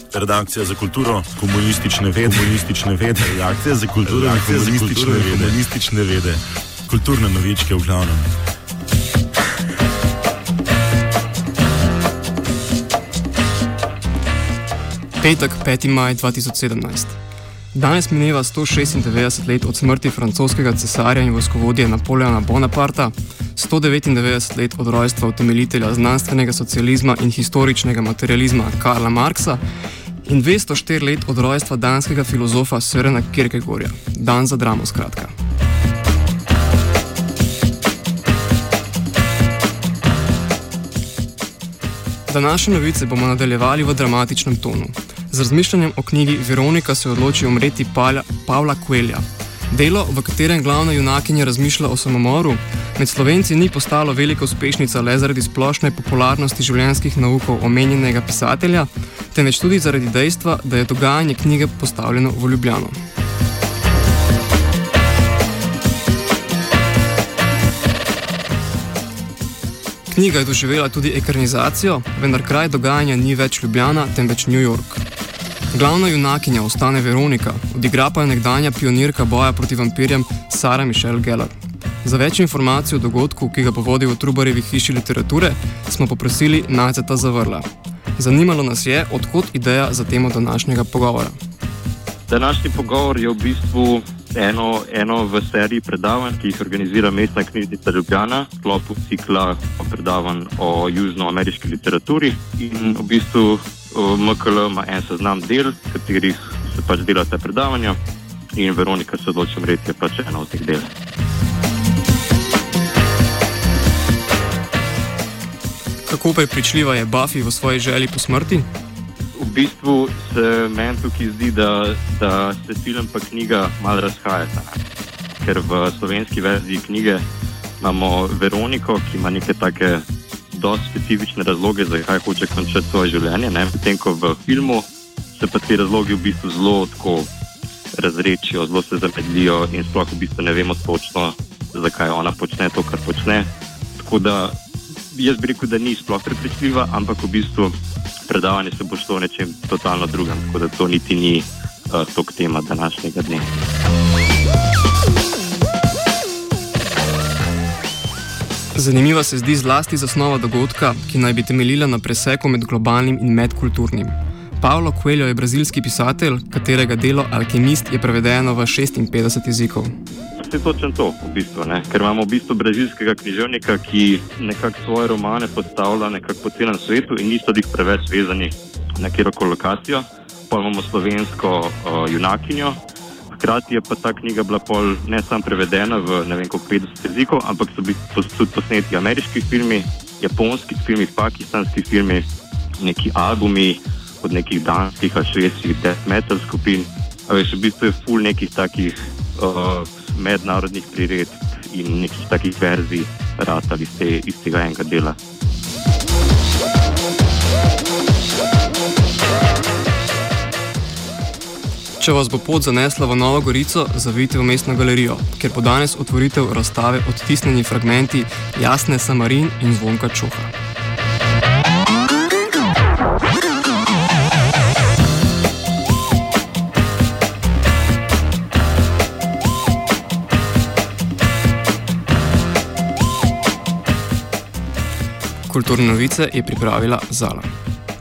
Redakcija za kulturo, komunistične vede. Redakcija za kulturo, komunistične vede. Kulturne novičke v glavnem. Petek, 5. maj 2017. Danes mineva 196 let od smrti francoskega cesarja in vojskovodje Napoleona Bonaparta, 199 let od rojstva utemeljitelja znanstvenega socializma in historičnega materializma Karla Marxa in 204 let od rojstva danskega filozofa Sørena Kierkegaarda. Dan za dramo, skratka. Današnje novice bomo nadaljevali v dramatičnem tonu. Z razmišljanjem o knjigi Veronika se odloči umreti Pavla Coelha. Delo, v katerem glavna junakinja razmišlja o samomoru, med Slovenci ni postalo velika uspešnica le zaradi splošne popularnosti življenjskih naukov omenjenega pisatelja, temveč tudi zaradi dejstva, da je dogajanje knjige postavljeno v Ljubljano. Knjiga je doživela tudi ekranizacijo, vendar kraj dogajanja ni več Ljubljana, temveč New York. Glavna junakinja ostane Veronika, odigra pa je nekdanja pionirka boja proti vampirjem Sarah Michelle Gellar. Za več informacij o dogodku, ki ga bo vodil v Trubarjevi hiši literature, smo poprosili Naceta Zavrla. Zanimalo nas je, odkot ideja za temo današnjega pogovora. Današnji pogovor je v bistvu eno v seriji predavanj, ki jih organizira Mestna knjižnica Ljubljana, v sklopu cikla predavanj o južnoameriški literaturi. In v bistvu MKL ima en seznam del, v katerih se pač dela ta predavanja, in Veronika se odloči umreti je pač ena od teh del. Kako prepričljiva je Buffy v svoji želji po smrti? V bistvu se meni tukaj zdi, da se film pa knjiga malo razhajata. Ker v slovenski verziji knjige imamo Veroniko, ki ima neke take dosti specifične razloge, zakaj hoče končati svoje življenje. Potem, ko v filmu se pa ti razlogi v bistvu zelo tako razrečijo, zelo se zamedlijo in sploh v bistvu ne vemo točno, zakaj ona počne to, kar počne. Tako da jaz bi rekel, da ni sploh prepričljiva, ampak v bistvu predavanje se bo šlo o nečem totalno drugem, tako da to niti ni tok tema današnjega dne. Zanimiva se zdi zlasti zasnova dogodka, ki naj bi temeljila na preseku med globalnim in medkulturnim. Paulo Coelho je brazilski pisatelj, katerega delo Alkemist je prevedeno v 56 jezikov. Je točno to, v bistvu, ker imamo v bistvu brazilskega književnika, ki nekako svoje romane postavlja nekako po celem svetu in niso jih preveč vezani na kjerokoli lokacijo. Pa imamo slovensko junakinjo, hkrati je pa ta knjiga bila pol ne samo prevedena v ne vem koliko 50 jezikov, ampak so bili tudi posneti ameriški filmi, japonski filmi, pakistanski filmi, neki albumi od nekih danskih, švedskih death metal skupin. V bistvu je ful nekih takih mednarodnih priredb in nekih takih verzij ratali iz tega enega dela. Če vas bo pot zanesla v Novo Gorico, zavijte v Mestno galerijo, kjer bo danes otvoritev razstave Odtisnjeni fragmenti Jasne Samarin in Zvonka Čoha. Kulturne novice je pripravila Zala.